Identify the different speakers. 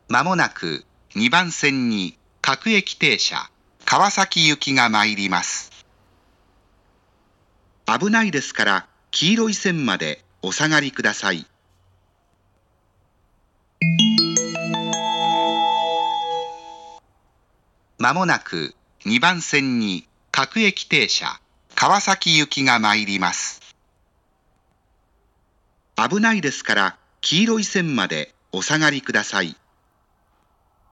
Speaker 1: まもなく2番線に各駅停車、川崎行きが参ります。危ないですから黄色い線までお下がりください。まもなく2番線に各駅停車、川崎行きが参ります。危ないですから黄色い線までお下がりください。